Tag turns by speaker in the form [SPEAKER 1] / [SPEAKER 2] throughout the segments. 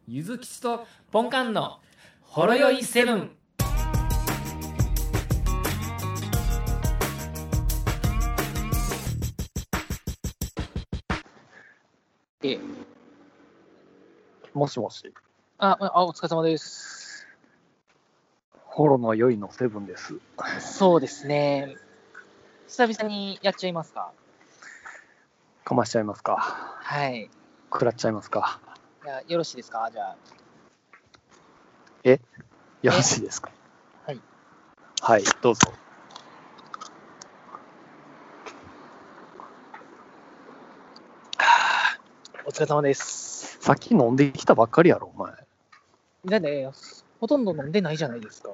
[SPEAKER 1] ゆずきちとポンカンのほろよいセブン。
[SPEAKER 2] もしもし、
[SPEAKER 3] お疲れ様です。
[SPEAKER 2] ほろのよいのセブンです。
[SPEAKER 3] そうですね。久々にやっちゃいますか。
[SPEAKER 2] かましちゃいますか。
[SPEAKER 3] はい。
[SPEAKER 2] 食らっちゃいますか。
[SPEAKER 3] よろしいですか、じゃあ。
[SPEAKER 2] よろしいですか。
[SPEAKER 3] はい。
[SPEAKER 2] はい、どうぞ。
[SPEAKER 3] お疲れ様ですは
[SPEAKER 2] さっき飲んできたばっかりやろ、お前。
[SPEAKER 3] だね、ほとんど飲んでないじゃないですか。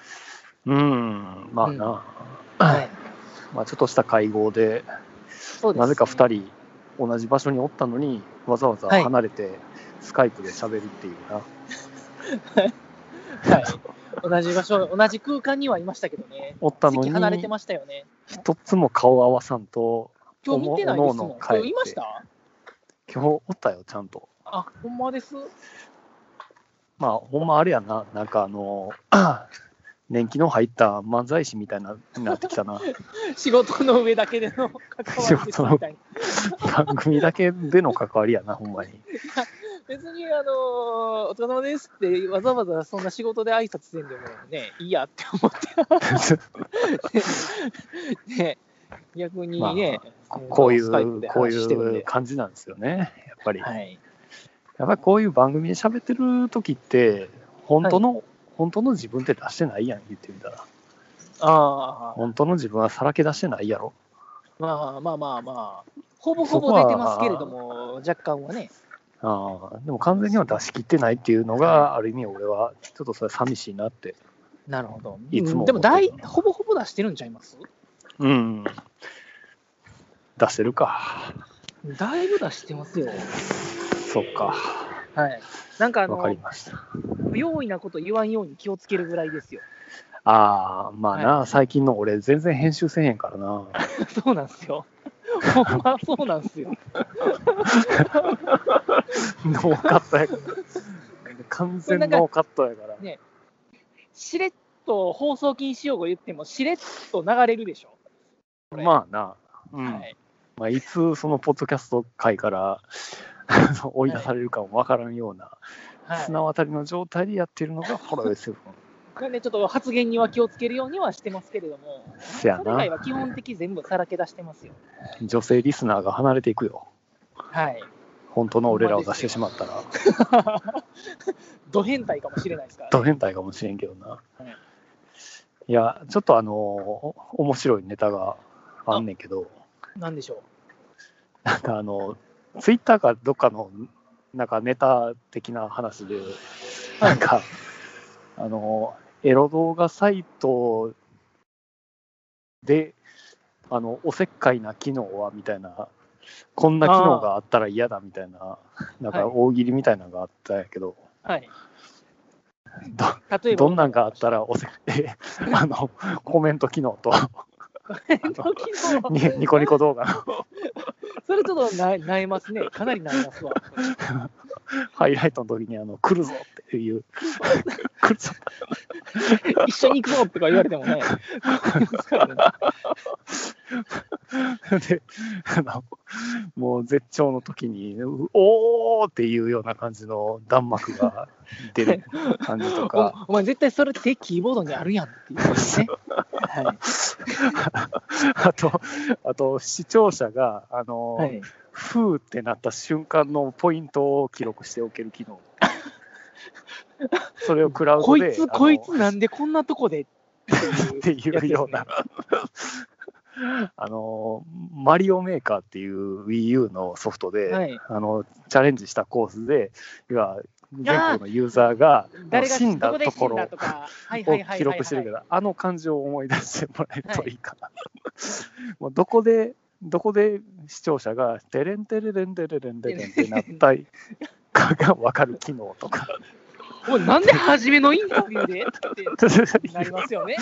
[SPEAKER 2] まあな。
[SPEAKER 3] はい。
[SPEAKER 2] まあちょっとした会合で、
[SPEAKER 3] そうですね。
[SPEAKER 2] なぜか2人同じ場所におったのに、わざわざ離れて、スカイプで喋るっていうな。
[SPEAKER 3] はい。同じ場所、同じ空間にはいましたけどね。
[SPEAKER 2] おったのに、
[SPEAKER 3] 席離れてましたよね。
[SPEAKER 2] 一つも顔合わさんと、
[SPEAKER 3] 今日見てないですもん。
[SPEAKER 2] 帰って
[SPEAKER 3] 今日いました？
[SPEAKER 2] 今日おったよ、ちゃんと。
[SPEAKER 3] あ、ほんまです。
[SPEAKER 2] まあ、ほんまあれやな、なんか年季の入った漫才師みたいなになってきたな。
[SPEAKER 3] 仕事の上だけでの関わりですみたいな。
[SPEAKER 2] 番組だけでの関わりやな、ほんまに。
[SPEAKER 3] 別にお疲れ様ですってわざわざそんな仕事で挨拶せんでもね、いいやって思ってね、逆にね、
[SPEAKER 2] まあ、こうい
[SPEAKER 3] スカイプで話してるんで
[SPEAKER 2] う感じなんですよね、やっぱり。
[SPEAKER 3] はい、
[SPEAKER 2] やっぱりこういう番組で喋ってる時って本当の自分って出してないやん、言ってみたら。本当の自分はさらけ出してないやろ。
[SPEAKER 3] まあ、ほぼほぼ出てますけれども、若干はね。
[SPEAKER 2] でも完全には出し切ってないっていうのが、ある意味俺はちょっとそれ寂しいなって。
[SPEAKER 3] なるほど。
[SPEAKER 2] いつも
[SPEAKER 3] でもほぼほぼ出してるんちゃいます？
[SPEAKER 2] 出せるか。
[SPEAKER 3] だいぶ出してますよ。
[SPEAKER 2] そっか。
[SPEAKER 3] はい。なんか
[SPEAKER 2] わかりました。
[SPEAKER 3] 不用意なこと言わんように気をつけるぐらいですよ。
[SPEAKER 2] まあな、
[SPEAKER 3] はい、最
[SPEAKER 2] 近の俺全然編集せえへんからな。
[SPEAKER 3] そうなんですよ。ほんまそうなんですよ。
[SPEAKER 2] ノーカットやから。完全ノーカットやから。
[SPEAKER 3] ね、しれっと放送禁止用語言ってもしれっと流れるでしょ。
[SPEAKER 2] まあな。はい。いつそのポッドキャスト界から追い出されるかもわからんような、綱渡りの状態でやってるのがホロヨイセブン。
[SPEAKER 3] これね、ちょっと発言には気をつけるようにはしてますけれども、それ以外は基本的全部さらけ出してますよ。
[SPEAKER 2] 女性リスナーが離れていくよ。
[SPEAKER 3] はい。
[SPEAKER 2] 本当の俺らを出してしまったら。
[SPEAKER 3] ド変態かもしれないですから、ね。
[SPEAKER 2] ド変態かもしれんけどな。いや、ちょっと面白いネタがあんねんけど。
[SPEAKER 3] なんでしょ
[SPEAKER 2] う。なんかツイッターかどっかのなんかネタ的な話で、なんか、エロ動画サイトで、おせっかいな機能はみたいな、こんな機能があったら嫌だみたいな、なんか大喜利みたいなのがあったんやけど、どんなんがあったらコメント機能と、ニコニコ動画の。
[SPEAKER 3] それちょっと萎えますね。かなり萎えますわ。
[SPEAKER 2] ハイライトの時に来るぞっていう。来るぞ。
[SPEAKER 3] 一緒に行くぞとか言われてもね。
[SPEAKER 2] で、もう絶頂の時に、おーっていうような感じの弾幕が出る感じとか。
[SPEAKER 3] お前絶対それってキーボードにあるやんっていうね。はい、
[SPEAKER 2] あと視聴者がふーってなった瞬間のポイントを記録しておける機能。それをクラウドで
[SPEAKER 3] こいつなんでこんなとこで
[SPEAKER 2] っていうようなマリオメーカーっていう Wii U のソフトで、チャレンジしたコースで全国のユーザーが死んだところを記録してるけど、感じを思い出してもらえるといいかな。もうどこで視聴者がテレンテレレンテレレンテレンってなったかが分かる機能とか。
[SPEAKER 3] もうなんで初めのインタビューでってなりますよね。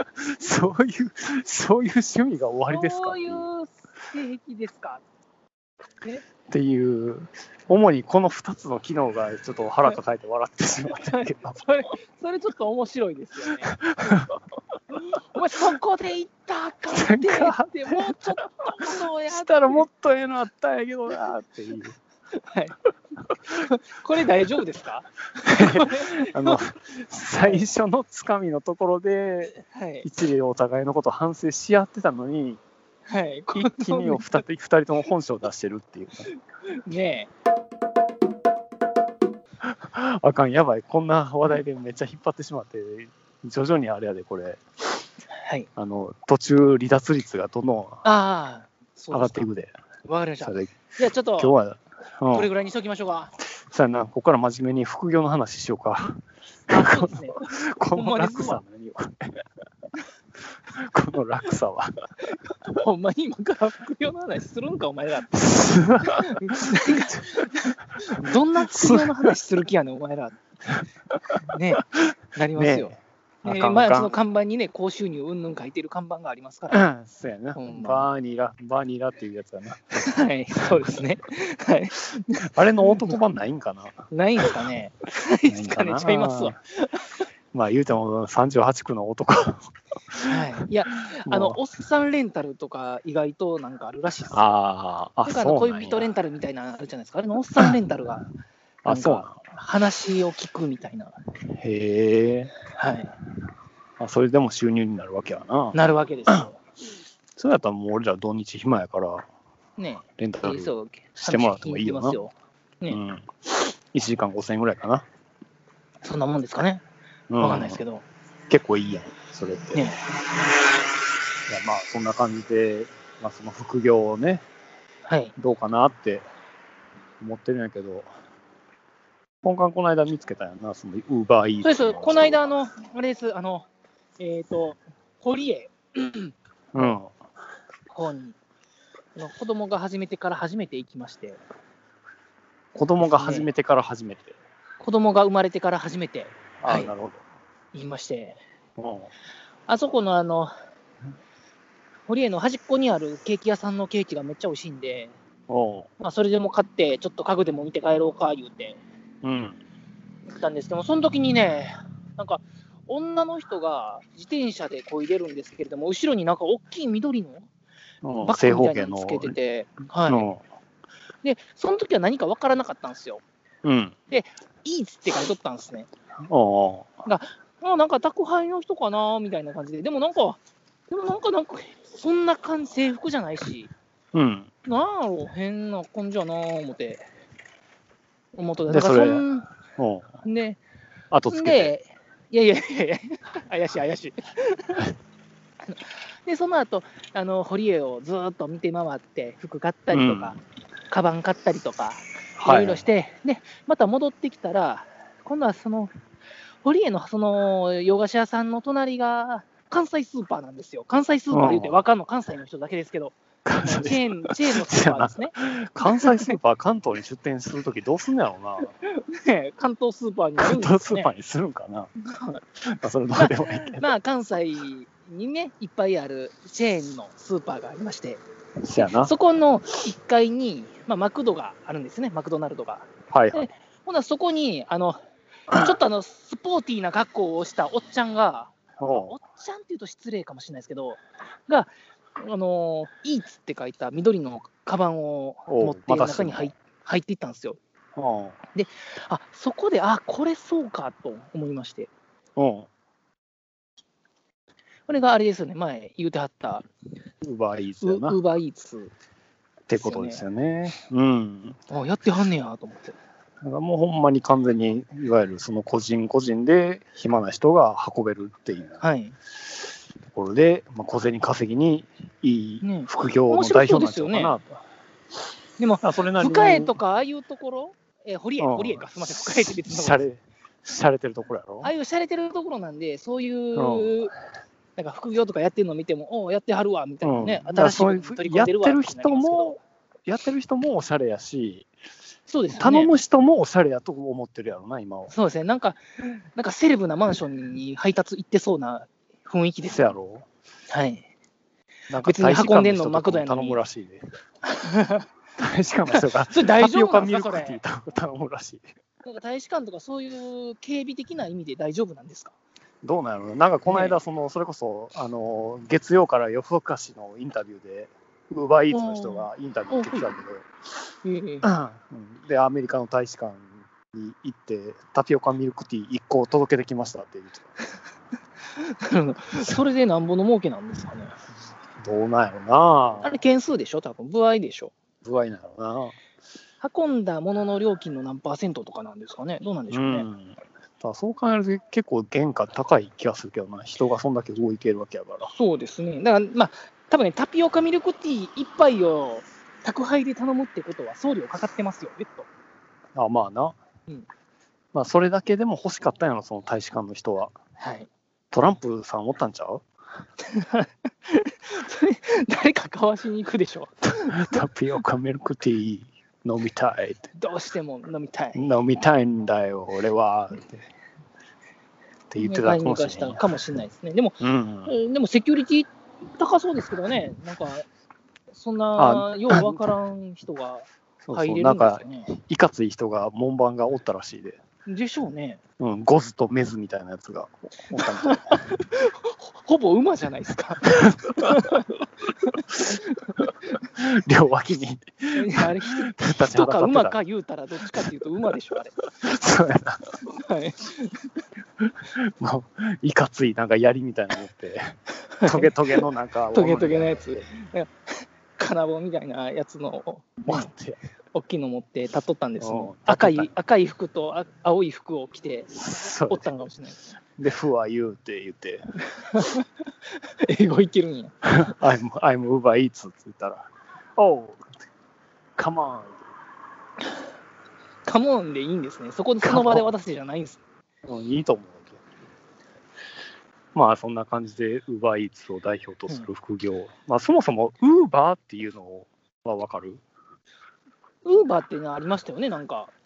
[SPEAKER 2] そういう趣味が終わりですか？
[SPEAKER 3] そういう性癖ですか？
[SPEAKER 2] っていう、主にこの2つの機能がちょっと腹抱えて笑ってしまったけど。
[SPEAKER 3] それちょっと面白いですよね。お前そこで行ったかってもうちょっとそうや
[SPEAKER 2] したらもっとええのあったんやけどなっていう。
[SPEAKER 3] はい、これ大丈夫ですか？
[SPEAKER 2] 最初のつかみのところで、一理お互いのことを反省し合ってたのに、
[SPEAKER 3] はい、
[SPEAKER 2] 一気に2人とも本性を出してるっていう
[SPEAKER 3] ね。
[SPEAKER 2] あかん、やばい、こんな話題でめっちゃ引っ張ってしまって、徐々にあれやで、これ、
[SPEAKER 3] はい、
[SPEAKER 2] 途中、離脱率がどんどん上がっていくで。
[SPEAKER 3] わかりました。じゃあちょっと、
[SPEAKER 2] 今日は、
[SPEAKER 3] これぐらいにしておきましょうか。
[SPEAKER 2] そうやな、ここから真面目に副業の話しようか。
[SPEAKER 3] そうですね。
[SPEAKER 2] この落差何よ。この落差は。
[SPEAKER 3] ほんまに今から副業の話するんか、お前ら。どんな副業の話する気やねん、お前ら。ねえ、なりますよ。前その看板にね、高収入うんぬん書いてる看板がありますから。
[SPEAKER 2] そうやな。バーニラっていうやつだな。
[SPEAKER 3] はい、そうですね。はい。
[SPEAKER 2] あれのオート版ないんかな？
[SPEAKER 3] ないんですかね。ないんですかね、ちゃいますわ。
[SPEAKER 2] まあ言うても38区の男。
[SPEAKER 3] はい。いや、おっさんレンタルとか意外となんかあるらしいですよ。
[SPEAKER 2] だ
[SPEAKER 3] から恋人レンタルみたいなのあるじゃないですか。あれのおっさんレンタルが、なんか話を聞くみたいな。
[SPEAKER 2] へえ。
[SPEAKER 3] はい。
[SPEAKER 2] それでも収入になるわけやな。
[SPEAKER 3] なるわけですよ。
[SPEAKER 2] そうやったらもう俺ら土日暇やから、
[SPEAKER 3] ね、
[SPEAKER 2] レンタルしてもらってもいいよな。ね、1時間5000円ぐらいかな。
[SPEAKER 3] そんなもんですかね。わかんないですけど。
[SPEAKER 2] 結構いいやん、それって。
[SPEAKER 3] ね、
[SPEAKER 2] いや、まあ、そんな感じで、まあ、その副業をね、
[SPEAKER 3] はい、
[SPEAKER 2] どうかなって思ってるんやけど、この間見つけたんやな、そのウーバーイーツ。
[SPEAKER 3] そうです、この間、あれです、堀江の方に、子供が始めてから初めて行きまして。
[SPEAKER 2] 子供が始めてから初めて。
[SPEAKER 3] 子供が生まれてから初めて。
[SPEAKER 2] なるほど。
[SPEAKER 3] 言いまして。あそこの堀江の端っこにあるケーキ屋さんのケーキがめっちゃ美味しいんで、まあ、それでも買って、ちょっと家具でも見て帰ろうか、言うて、行ったんですけども、その時にね、なんか、女の人が自転車でこいでるんですけれども、後ろになんか大きい緑のバッグみたいなのつけてて、で、その時は何か分からなかったんですよ。で、イーツって書いとったんですね。なんか宅配の人かなみたいな感じで、でもなんか、そんな感じ、制服じゃないし、なんやろ、変な感じやな思って。
[SPEAKER 2] で、それ、
[SPEAKER 3] で、
[SPEAKER 2] 後つけて。
[SPEAKER 3] いや、怪しい。で、その後、堀江をずっと見て回って、服買ったりとか、カバン買ったりとか、いろいろして、で、また戻ってきたら、今度は堀江の洋菓子屋さんの隣が関西スーパーなんですよ。関西スーパー言うて分かんの関西の人だけですけど、チェーンのスーパーですね。
[SPEAKER 2] 関西スーパー、関東に出店するときどうすんのやろうな。
[SPEAKER 3] 関東スーパーに
[SPEAKER 2] 関東スーパーにするんかな。それどうでもいいけど。
[SPEAKER 3] まあ、関西にね、いっぱいあるチェーンのスーパーがありまして、そこの1階に、マクドがあるんですね、マクドナルドが。ほな、そこに、ちょっとスポーティーな格好をしたおっちゃんが、おっちゃんって言うと失礼かもしれないですけど、イーツって書いた緑のカバンを持って中に入っていったんですよ。で、そこで、これそうかと思いまして。これがあれですよね、前言うてはった、
[SPEAKER 2] ウーバーイーツやな。
[SPEAKER 3] ウーバーイーツ
[SPEAKER 2] ってことですよね。
[SPEAKER 3] やってはんねやと思って。
[SPEAKER 2] もうほんまに完全に、いわゆるその個人個人で暇な人が運べるっていうところで、小銭稼ぎにいい副業の代表なんちゃうかなと。
[SPEAKER 3] でも、深江とかああいうところ、堀江か、すみません、深江って別のところ。
[SPEAKER 2] しゃれてるところやろ。
[SPEAKER 3] ああいうしゃれてるところなんで、そういうなんか副業とかやってるのを見ても、やってはるわみたいなね、新しい取り組んでるわ
[SPEAKER 2] やってる人もおしゃれやし、
[SPEAKER 3] そうですね、
[SPEAKER 2] 頼む人もおしゃれやと思ってるやろな、今は。
[SPEAKER 3] そうですね、なんかセレブなマンションに配達行ってそうな雰囲気です
[SPEAKER 2] やろ。
[SPEAKER 3] はい。別に運んでんのマクドやのに。
[SPEAKER 2] 頼むらしいで。 大使館の人が
[SPEAKER 3] それ大丈夫なんですか、
[SPEAKER 2] タピオカミルクティー頼むらしい。
[SPEAKER 3] なんか大使館とかそういう警備的な意味で大丈夫なんですか？
[SPEAKER 2] どうなの？なんかこの間、それこそ月曜から夜更かしのインタビューで、ウーバーイーツの人がインタビュー受けてたけど、で、アメリカの大使館に行って、タピオカミルクティー1個届けてきましたって言ってた。
[SPEAKER 3] それでなんぼの儲けなんですかね。
[SPEAKER 2] どうなんやろな。
[SPEAKER 3] あれ、件数でしょ、多分歩合でしょ。
[SPEAKER 2] 歩合なのな。
[SPEAKER 3] 運んだものの料金の何%とかなんですかね。どうなんでしょうね。
[SPEAKER 2] そう考えると結構原価高い気がするけどな。人がそんだけ動いてるわけやから。
[SPEAKER 3] そうですね。だからまあ多分ね、タピオカミルクティー1杯を宅配で頼むってことは送料かかってますよ、別途。
[SPEAKER 2] まあな。まあそれだけでも欲しかったんやろ、その大使館の人は。
[SPEAKER 3] はい。
[SPEAKER 2] トランプさんおったんちゃう？
[SPEAKER 3] それ誰か買わしに行くでしょ。
[SPEAKER 2] タピオカミルクティー飲みたいって。
[SPEAKER 3] どうしても飲みたい。
[SPEAKER 2] 飲みたいんだよ、俺は。って言ってた
[SPEAKER 3] かもしれないですね。でも、でもセキュリティ高そうですけどね。なんか、そんなようわからん人が入れるんですよね。
[SPEAKER 2] なんか、いかつい人が、門番がおったらしいで。
[SPEAKER 3] でしょうね。
[SPEAKER 2] ゴズとメズみたいなやつがおったみたい。
[SPEAKER 3] ほぼ馬じゃないですか。
[SPEAKER 2] 両脇に。
[SPEAKER 3] あれ、人か馬か言うたらどっちかっていうと馬でしょ、あれ。
[SPEAKER 2] そうやな。
[SPEAKER 3] はい。
[SPEAKER 2] もう、いかついなんか槍みたいなの持って、トゲトゲのなんか、
[SPEAKER 3] トゲトゲのやつ。金棒みたいなやつの
[SPEAKER 2] 持って。
[SPEAKER 3] 大きいの持って立っとったんですよ。赤い服と青い服を着ておったんかもしれない。
[SPEAKER 2] で、ふわ言うて言って。
[SPEAKER 3] 英語いけるんや。
[SPEAKER 2] I'm Uber Eats って言ったら、Oh, come on.
[SPEAKER 3] Come on でいいんですね。その場で渡せじゃないんです。
[SPEAKER 2] いいと思う。まあそんな感じで Uber Eats を代表とする副業。まあそもそも Uber っていうのは分かる？
[SPEAKER 3] ウーバーっていうのはありましたよね、なんか。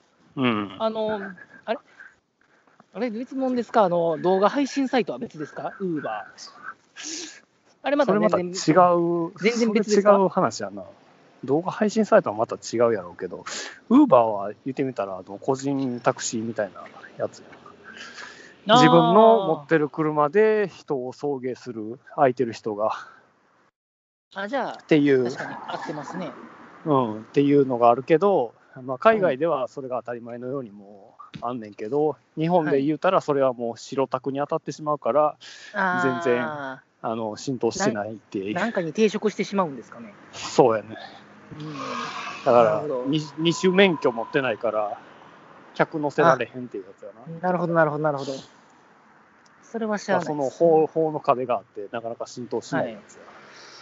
[SPEAKER 3] あれ別物ですか？動画配信サイトは別ですか？ウーバー。あれまた
[SPEAKER 2] 全然違う話やな。動画配信サイトはまた違うやろうけど、ウーバーは言ってみたら個人タクシーみたいなやつや。自分の持ってる車で人を送迎する、空いてる人が。
[SPEAKER 3] じゃあ、
[SPEAKER 2] っていう。
[SPEAKER 3] 確かに合ってますね。
[SPEAKER 2] っていうのがあるけど、まあ、海外ではそれが当たり前のようにもうあんねんけど、日本で言うたらそれはもう白タクに当たってしまうから、全然浸透してないっていう。
[SPEAKER 3] なんかに抵触してしまうんですかね。
[SPEAKER 2] そうやね。だから二種免許持ってないから客乗せられへんっていうやつやな。
[SPEAKER 3] なるほどなるほどなるほど。それは知らないです。
[SPEAKER 2] その法の壁があってなかなか浸透しないやつや。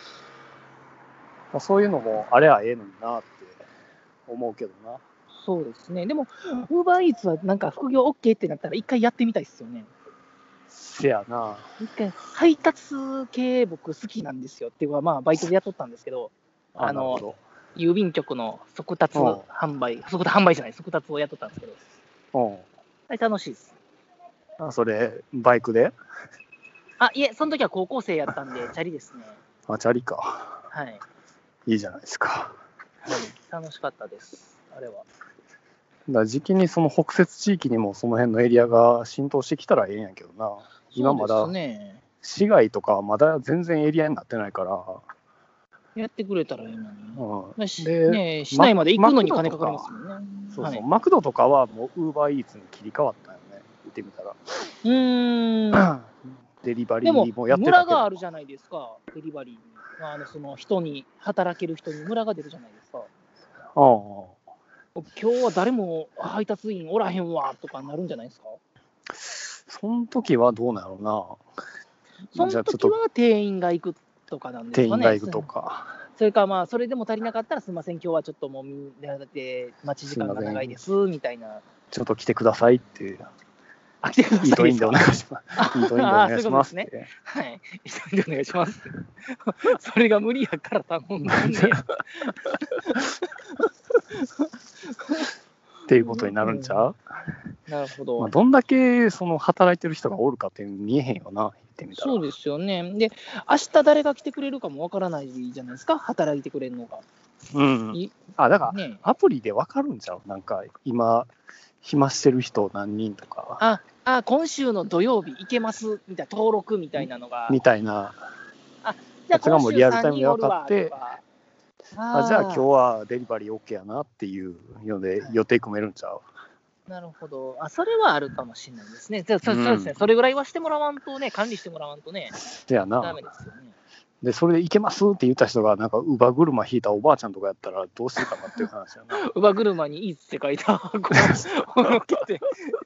[SPEAKER 2] そういうのもあれはええのになって思うけどな。
[SPEAKER 3] そうですね。でも、ウーバーイーツはなんか副業 OK ってなったら一回やってみたいですよね。
[SPEAKER 2] せやな。
[SPEAKER 3] 一回、配達系僕好きなんですよっていうか、まあバイトでやっとったんですけど、郵便局の速達販売じゃない、速達をやっとったんですけど、楽しいです。
[SPEAKER 2] それ、バイクで？
[SPEAKER 3] いえ、その時は高校生やったんで、チャリですね。
[SPEAKER 2] チャリか。
[SPEAKER 3] はい。
[SPEAKER 2] いいじゃないですか。
[SPEAKER 3] はい、楽しかったです、あれは。
[SPEAKER 2] 時期にその北摂地域にもその辺のエリアが浸透してきたらええんやけどな。今まだ、市街とかまだ全然エリアになってないから。
[SPEAKER 3] やってくれたらいいのに。で、市内まで行くのに金かかりますもんね。
[SPEAKER 2] そうそう、マクドとかはもうウーバーイーツに切り替わったよね。見てみたら。デリバリーもやってたけど。
[SPEAKER 3] 村があるじゃないですか、デリバリーに。その働ける人に村が出るじゃないですか。今日は誰も配達員おらへんわとかなるんじゃないですか。
[SPEAKER 2] その時はどうなのな。
[SPEAKER 3] その時は店員が行くとかなんですかね。
[SPEAKER 2] 店員が行くとか。
[SPEAKER 3] それかまあそれでも足りなかったらすみません今日はちょっともうだって待ち時間が長いですみたいな。
[SPEAKER 2] ちょっと来てくださいっていう。
[SPEAKER 3] 来てください。
[SPEAKER 2] イートインでお願いします。イートインでお願いします。
[SPEAKER 3] ね。はい。イートインでお願いします。それが無理やから頼んだんね。
[SPEAKER 2] っていうことになるんちゃう？
[SPEAKER 3] なるほど。
[SPEAKER 2] まあ、どんだけその働いてる人がおるかって見えへんよな、言ってみたら。
[SPEAKER 3] そうですよね。で、明日誰が来てくれるかもわからないじゃないですか、働いてくれるのが。
[SPEAKER 2] うん。だから、アプリで分かるんちゃう？なんか、今、暇してる人何人とか。
[SPEAKER 3] 今週の土曜日行けますみたいな、登録みたいなのが。
[SPEAKER 2] みたいな。
[SPEAKER 3] じゃあ
[SPEAKER 2] 今週リアルタイムで分かって、じゃあ今日はデリバリー OK やなっていうので予定組めるんちゃう？
[SPEAKER 3] なるほど。それはあるかもしれないですね。そうですね。それぐらいはしてもらわんとね、管理してもらわんとね。
[SPEAKER 2] やな。
[SPEAKER 3] ダメですよね。
[SPEAKER 2] で、それで行けますって言った人が、なんか、乳母車引いたおばあちゃんとかやったら、どうするかなっていう話やな。
[SPEAKER 3] 乳母車にいいって書いた箱を乗っけて、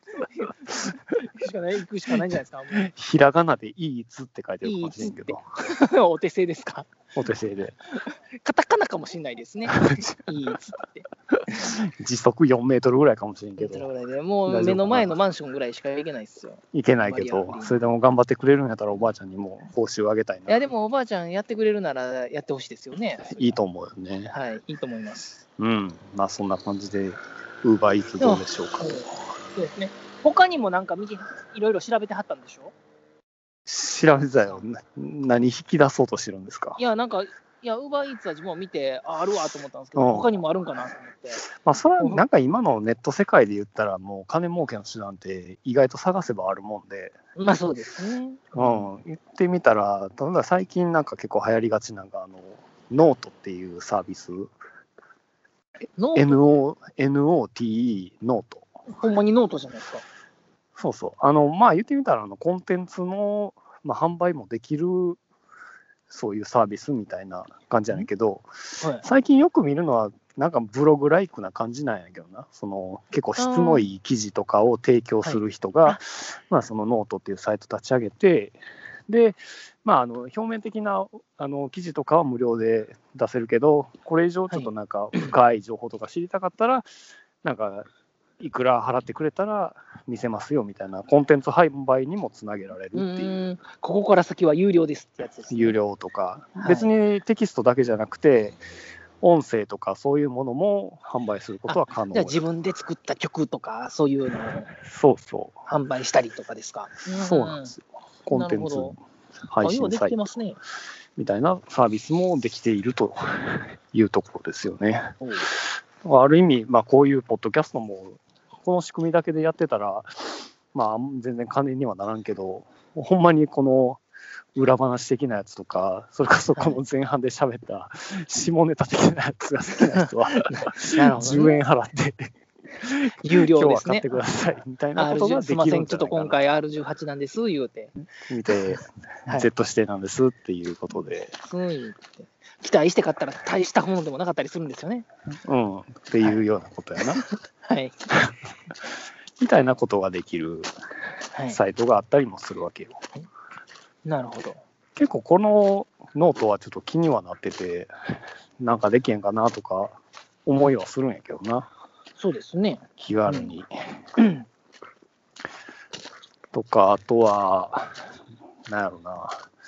[SPEAKER 3] 行くしかないんじゃないですか。
[SPEAKER 2] ひらがなでいいつって書いてるかもしれんけど。
[SPEAKER 3] お手製ですか？
[SPEAKER 2] お手製で。
[SPEAKER 3] カタカナかもしれないですね。いいつって。
[SPEAKER 2] 時速4メートルぐらいかもしれんけど。
[SPEAKER 3] もう目の前のマンションぐらいしか行けないですよ。
[SPEAKER 2] 行けないけど、それでも頑張ってくれるんやったらおばあちゃんにも報酬あげたいな。
[SPEAKER 3] いやでもおばあちゃんやってくれるならやってほしいですよね。
[SPEAKER 2] いいと思うよね。
[SPEAKER 3] はい、いいと思います。
[SPEAKER 2] まあそんな感じで、ウーバーイーツどうでしょうか。
[SPEAKER 3] そうですね。他にもなんかいろいろ調べてはったんでしょ？
[SPEAKER 2] 調べてたよ。何引き出そうとしてるんですか？
[SPEAKER 3] いや、ウーバーイーツは自分を見て、あるわと思ったんですけど、他にもあるんかなと思って。
[SPEAKER 2] まあ、それはなんか今のネット世界で言ったら、もう金儲けの手段って意外と探せばあるもんで。
[SPEAKER 3] まあそうですね。
[SPEAKER 2] 言ってみたら、例えば最近なんか結構流行りがちなのが、ノートっていうサービス。NOTE、ノート。
[SPEAKER 3] ほんまにノートじゃないですか。
[SPEAKER 2] そうそう。まあ言ってみたら、コンテンツの、販売もできる、そういうサービスみたいな感じやねんけど、最近よく見るのは、なんかブログライクな感じなんやけどな、結構質のいい記事とかを提供する人が、そのノートっていうサイト立ち上げて、で、表面的な記事とかは無料で出せるけど、これ以上ちょっとなんか深い情報とか知りたかったら、なんか、いくら払ってくれたら見せますよみたいなコンテンツ販売にもつなげられるっていう。
[SPEAKER 3] ここから先は有料ですってやつです、ね。
[SPEAKER 2] 有料とか、別にテキストだけじゃなくて、音声とかそういうものも販売することは可能。
[SPEAKER 3] じゃあ自分で作った曲とかそういうのを販売したりとかですか？
[SPEAKER 2] そうなんですよ。コンテンツ配信サイトみたいなサービスもできているというところですよね。ある意味、こういうポッドキャストもこの仕組みだけでやってたら、全然金にはならんけど、ほんまにこの裏話的なやつとか、それこそこの前半で喋った下ネタ的なやつが好きな人は、10円払って、
[SPEAKER 3] 有料ですね。
[SPEAKER 2] 今日は買ってくださいみたいなことができるんじゃないかな。
[SPEAKER 3] すみません、ちょっと今回 R18 なんです、言うて。
[SPEAKER 2] 見て、Z 指定なんですっていうことで。
[SPEAKER 3] 期待して買ったら大したものでもなかったりするんですよね。
[SPEAKER 2] っていうようなことやな。
[SPEAKER 3] はい。
[SPEAKER 2] みたいなことができるサイトがあったりもするわけよ。
[SPEAKER 3] なるほど。
[SPEAKER 2] 結構このノートはちょっと気にはなってて、なんかできへんかなとか思いはするんやけどな。
[SPEAKER 3] そうですね。
[SPEAKER 2] 気軽に。とか、あとは、なんやろな。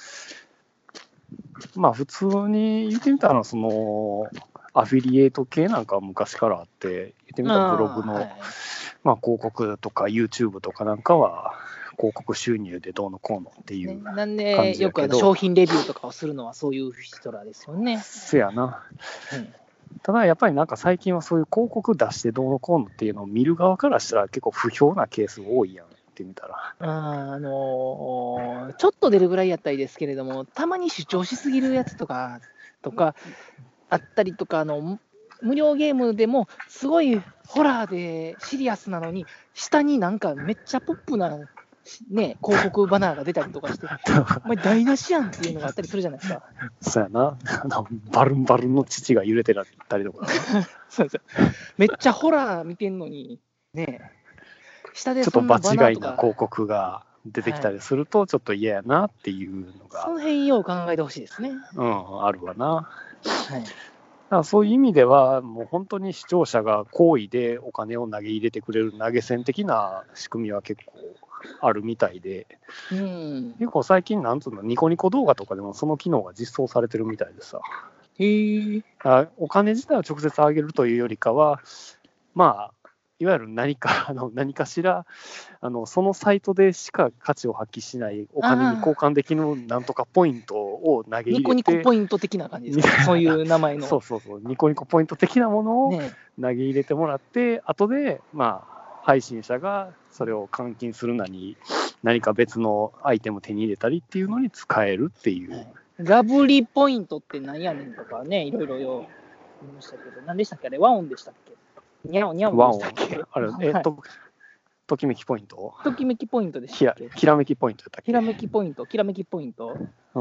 [SPEAKER 2] 普通に言ってみたら、アフィリエイト系なんかは昔からあって、言ってみたらブログの、広告とか YouTube とかなんかは、広告収入でどうのこうのっていう感じやけど、
[SPEAKER 3] なんでよく商品レビューとかをするのはそういう人らですよね。
[SPEAKER 2] せやな。ただやっぱりなんか最近はそういう広告出してどうのこうのっていうのを見る側からしたら結構不評なケース多いやんって見たら。
[SPEAKER 3] ちょっと出るぐらいやったらいいですけれども、たまに主張しすぎるやつとかあったりとか、無料ゲームでもすごいホラーでシリアスなのに、下になんかめっちゃポップなね、広告バナーが出たりとかして、お前台無しやんっていうのがあったりするじゃないですか。
[SPEAKER 2] そうやな。バルンバルンの乳が揺れてたりとか。
[SPEAKER 3] そうですよ。めっちゃホラー見てんのに、ね、下で
[SPEAKER 2] ちょっと場違いな広告が出てきたりすると、ちょっと嫌やなっていうのが。
[SPEAKER 3] その辺よう考えてほしいですね。
[SPEAKER 2] あるわな。はい。だからそういう意味では、もう本当に視聴者が好意でお金を投げ入れてくれる投げ銭的な仕組みは結構あるみたいで、結構最近なんつうのニコニコ動画とかでもその機能が実装されてるみたいでさ。お金自体を直接上げるというよりかは、いわゆる何かしらそのサイトでしか価値を発揮しないお金に交換できるなんとかポイントをを投げ入れて、
[SPEAKER 3] ニコニコポイント的な感じですか、そういう名前の。
[SPEAKER 2] そうそうそう、ニコニコポイント的なものを投げ入れてもらって、後で、まあ、配信者がそれを換金するなり、何か別のアイテムを手に入れたりっていうのに使えるっていう。
[SPEAKER 3] ラブリーポイントって何やねんとかね、いろいろ言いましたけど、何でしたっけ、あれ、和音でしたっけ、ニャオニャオでしたっけ、
[SPEAKER 2] あれ、ときめきポイント、
[SPEAKER 3] ときめきポイントでしたっけ、
[SPEAKER 2] きらめきポイントやったっけ、
[SPEAKER 3] きらめきポイント、きらめきポイント、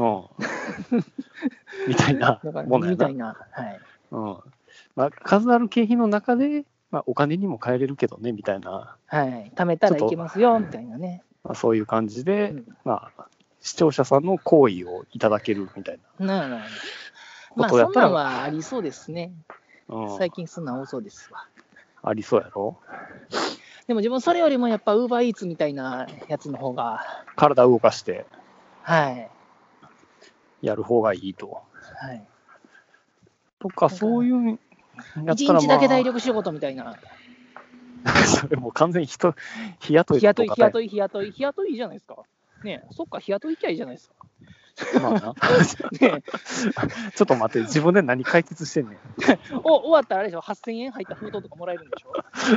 [SPEAKER 2] みたいなものやな。
[SPEAKER 3] みたいな、はい。
[SPEAKER 2] まあ、数ある景品の中で、まあ、お金にも換えれるけどね、みたいな。
[SPEAKER 3] はい。貯めたらいけますよ、みたいなね。
[SPEAKER 2] まあ、そういう感じで、まあ、視聴者さんの好意をいただけるみたいな。
[SPEAKER 3] まあ、そんなんはありそうですね。最近そんなん多そうですわ。
[SPEAKER 2] ありそうやろ。
[SPEAKER 3] でも自分それよりもやっぱウーバーイーツみたいなやつの方が。
[SPEAKER 2] 体を動かして。
[SPEAKER 3] はい。
[SPEAKER 2] やる方がいいと。
[SPEAKER 3] はい。
[SPEAKER 2] とか、そういう
[SPEAKER 3] やったら、1日だけ体力仕事みたいな。
[SPEAKER 2] それもう完全に日雇い。
[SPEAKER 3] 日雇いじゃないですか。ねえ、そっか、日雇い行きゃいいじゃないですか。
[SPEAKER 2] まあな。ね、ちょっと待って、自分で何解決してんねん。
[SPEAKER 3] 終わったらあれでしょ、8000円入った封筒とかもらえるんでしょ。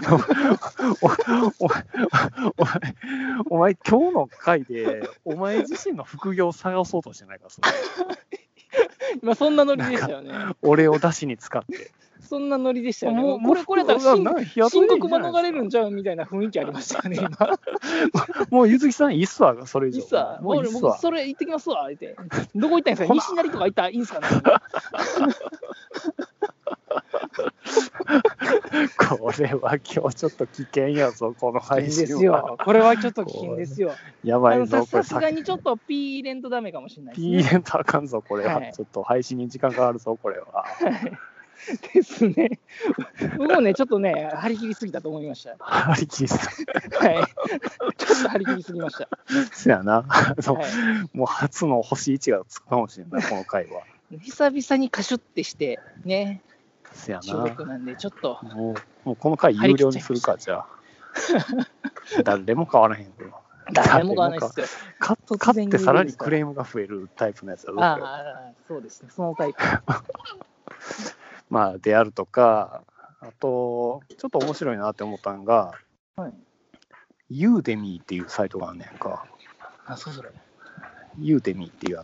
[SPEAKER 2] お前、今日の回で、お前自身の副業を探そうとしてないか、それ。
[SPEAKER 3] 今そんなノリでしたよね。
[SPEAKER 2] 俺を出しに使って。
[SPEAKER 3] そんなノリでしたよね。これだったら申告免れるんちゃうみたいな雰囲気ありましたよね、今。
[SPEAKER 2] もう、ゆずきさん、いいっすわ、それ以上。
[SPEAKER 3] いいっすわ。もうそれ行ってきますわ、って。どこ行ったんですか、西成とか行ったらいいんすかね。
[SPEAKER 2] これは今日ちょっと危険やぞ、この配信
[SPEAKER 3] ですよ。これはちょっと危険ですよ。
[SPEAKER 2] やばいぞ、
[SPEAKER 3] さすがにちょっとピー入れんとダメかもしれないです
[SPEAKER 2] ね。ピー入れんとあかんぞ、これは。ちょっと配信に時間かかるぞ、これは。
[SPEAKER 3] ですね。僕もね、ちょっとね、張り切りすぎたと思いました。
[SPEAKER 2] 張り切りすぎ
[SPEAKER 3] はい。ちょっと張り切りすぎました。
[SPEAKER 2] そやな。もう初の星1がつくかもしれない、この回は。
[SPEAKER 3] 久々にカシュってして、ね。
[SPEAKER 2] そやな。
[SPEAKER 3] 収録なんで、ちょっと。
[SPEAKER 2] もうこの回有料にするか、じゃあ。誰も変わらへんけど。
[SPEAKER 3] 誰も変わらないっすよ。
[SPEAKER 2] 買ってさらにクレームが増えるタイプのやつだろ。
[SPEAKER 3] ああ、そうですね。そのタイプ。
[SPEAKER 2] まあ、であるとか、あと、ちょっと面白いなって思ったのが、ユーデミーっていうサイトがあんねんか。
[SPEAKER 3] そうそれ。
[SPEAKER 2] ユーデミーっていう、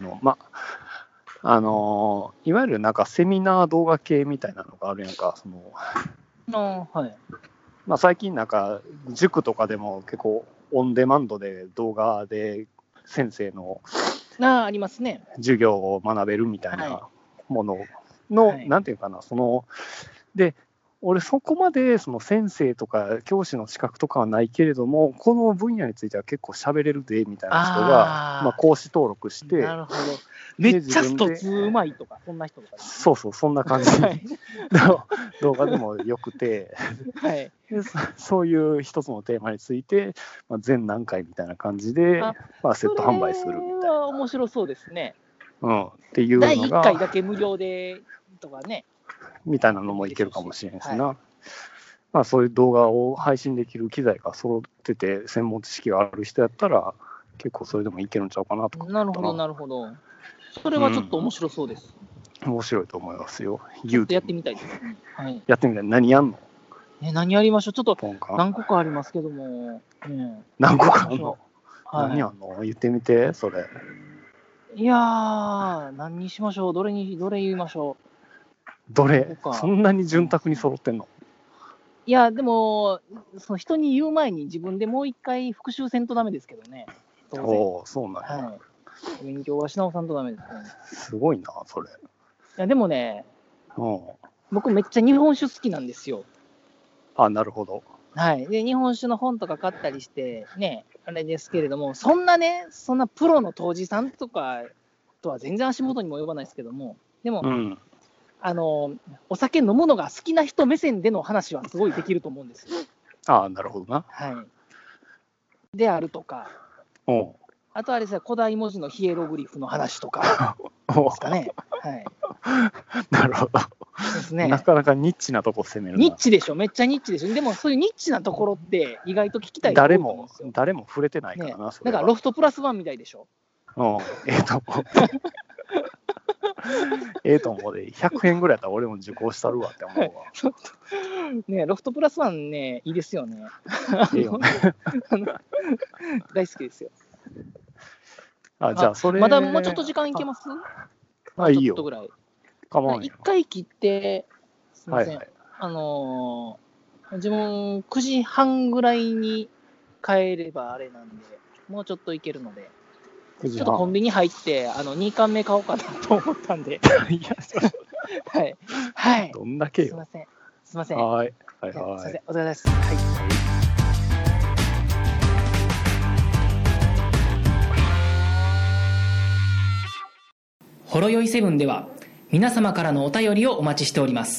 [SPEAKER 2] いわゆるなんかセミナー動画系みたいなのがあるやんか、
[SPEAKER 3] はい。
[SPEAKER 2] まあ最近なんか塾とかでも結構オンデマンドで動画で先生の
[SPEAKER 3] ありますね。
[SPEAKER 2] 授業を学べるみたいなものの、なんていうかな、で、俺そこまでその先生とか教師の資格とかはないけれども、この分野については結構喋れるでみたいな人がまあ講師登録して、
[SPEAKER 3] なるほど。めっちゃストツーうまいとか、そんな人とか、
[SPEAKER 2] そう、そんな感じの動画でもよくて、でそういう一つのテーマについて、まあ、全何回みたいな感じで、まあ、セット販売するみたいな。
[SPEAKER 3] 面白そうですね。
[SPEAKER 2] っていうのが
[SPEAKER 3] 第1回だけ無料でとかね。
[SPEAKER 2] みたいなのもいけるかもしれないですな。まあ、そういう動画を配信できる機材が揃ってて、専門知識がある人やったら、結構それでもいけるんちゃうかなとか。
[SPEAKER 3] なるほど、なるほど。それはちょっと面白そうです。
[SPEAKER 2] 面白いと思いますよ。
[SPEAKER 3] ちょっとやってみたいです。
[SPEAKER 2] やってみたい。何やんの？
[SPEAKER 3] 何やりましょう。ちょっと何個かありますけども。
[SPEAKER 2] 何個かあるの？何やんの？言ってみて、それ。
[SPEAKER 3] いやー、何にしましょう。どれ言いましょう。
[SPEAKER 2] どれ？そんなに潤沢に揃ってんの？
[SPEAKER 3] いや、でも、その人に言う前に自分でもう一回復習せんとダメですけどね。
[SPEAKER 2] そうなんや。
[SPEAKER 3] 勉強はし直さんとダメですね。
[SPEAKER 2] すごいな、それ。い
[SPEAKER 3] や、でもね、僕めっちゃ日本酒好きなんですよ。
[SPEAKER 2] なるほど。
[SPEAKER 3] で、日本酒の本とか買ったりして、ね、あれですけれども、そんなプロの杜氏さんとかとは全然足元にも及ばないですけども、でも、お酒飲むのが好きな人目線での話はすごいできると思うんですよ。
[SPEAKER 2] なるほどな。
[SPEAKER 3] であるとか、あとあれですね、古代文字のヒエログリフの話とかですかね。
[SPEAKER 2] なるほど。
[SPEAKER 3] ですね。
[SPEAKER 2] なかなかニッチなとこ攻めるな。
[SPEAKER 3] ニッチでしょ、めっちゃニッチでしょ。でもそういうニッチなところって意外と聞きたい
[SPEAKER 2] 誰も触れてないからな。
[SPEAKER 3] だからロフトプラスワンみたいでしょ。
[SPEAKER 2] と思うで、100円ぐらいやったら俺も受講したるわって思うわ。
[SPEAKER 3] ね、ロフトプラスワンね、いいですよね。
[SPEAKER 2] いいよね。
[SPEAKER 3] 大好きですよ。
[SPEAKER 2] じゃあそれ。
[SPEAKER 3] まだもうちょっと時間いけます？
[SPEAKER 2] いいよ。
[SPEAKER 3] ちょっとぐらい。
[SPEAKER 2] 構わんよ。
[SPEAKER 3] 一回切って、すみません。
[SPEAKER 2] はいはい、
[SPEAKER 3] 自分9時半ぐらいに帰ればあれなんで、もうちょっといけるので、ちょっとコンビニ入って、2貫目買おうかなと思ったんで。いや、はい。はい。
[SPEAKER 2] どんだけよ。
[SPEAKER 3] すみません。すみません。
[SPEAKER 2] はい。はい。
[SPEAKER 3] すみません。お疲れ様です。はい。
[SPEAKER 1] ほろよいセブンでは皆様からのお便りをお待ちしております。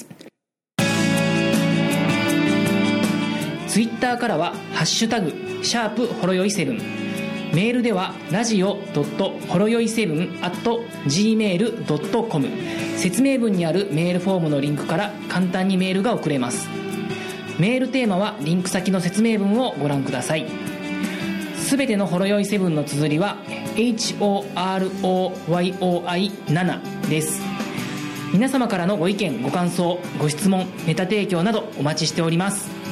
[SPEAKER 1] ツイッターからはハッシュタグ#ほろよい7、メールではラジオほろよい7 @gmail.com、 説明文にあるメールフォームのリンクから簡単にメールが送れます。メールテーマはリンク先の説明文をご覧ください。すべてのほろよい7の綴りは HOROYOI7 です。皆様からのご意見、ご感想、ご質問、ネタ提供などお待ちしております。